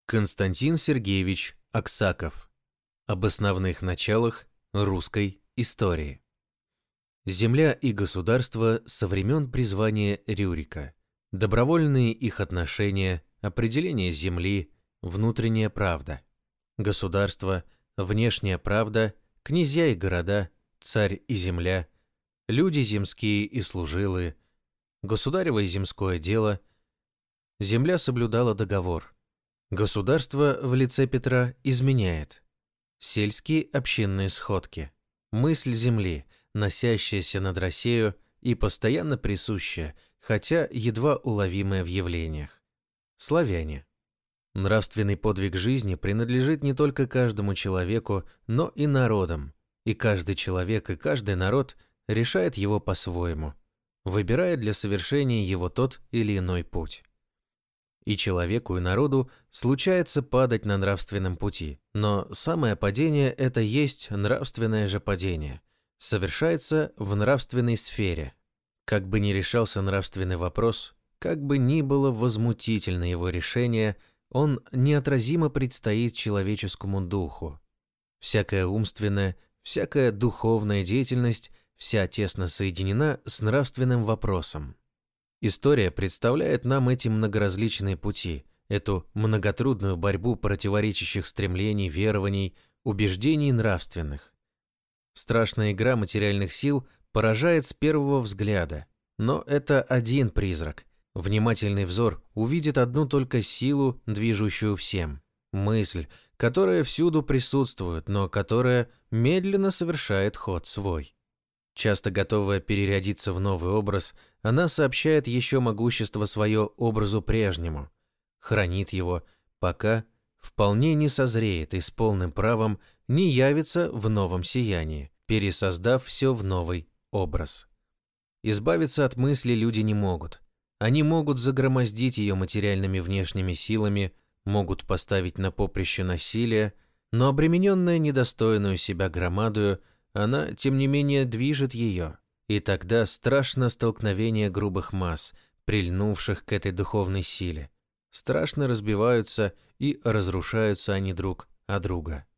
Константин Сергеевич Аксаков. Об основных началах русской истории. Земля и государство со времен призвания Рюрика. Добровольные их отношения, определение земли, внутренняя правда. Государство, внешняя правда, князья и города, царь и земля, люди земские и служилые, государево и земское дело. Земля соблюдала договор. Государство в лице Петра изменяет. Сельские общинные сходки. Мысль земли, носящаяся над Россией и постоянно присущая, хотя едва уловимая в явлениях. Славяне. Нравственный подвиг жизни принадлежит не только каждому человеку, но и народам, и каждый человек и каждый народ решает его по-своему, выбирая для совершения его тот или иной путь. И человеку, и народу случается падать на нравственном пути, но самое падение – это есть нравственное же падение, совершается в нравственной сфере. Как бы ни решался нравственный вопрос, как бы ни было возмутительно его решение, он неотразимо предстоит человеческому духу. Всякая умственная, всякая духовная деятельность вся тесно соединена с нравственным вопросом. История представляет нам эти многоразличные пути, эту многотрудную борьбу противоречащих стремлений, верований, убеждений нравственных. Страшная игра материальных сил поражает с первого взгляда, но это один призрак. Внимательный взор увидит одну только силу, движущую всем. Мысль, которая всюду присутствует, но которая медленно совершает ход свой. Часто готовая перерядиться в новый образ, она сообщает еще могущество свое образу прежнему, хранит его, пока вполне не созреет и с полным правом не явится в новом сиянии, пересоздав все в новый образ. Избавиться от мысли люди не могут. Они могут загромоздить ее материальными внешними силами, могут поставить на поприще насилия, но обремененная недостойную себя громадою, она, тем не менее, движет ее, и тогда страшно столкновение грубых масс, прильнувших к этой духовной силе. Страшно разбиваются и разрушаются они друг о друга.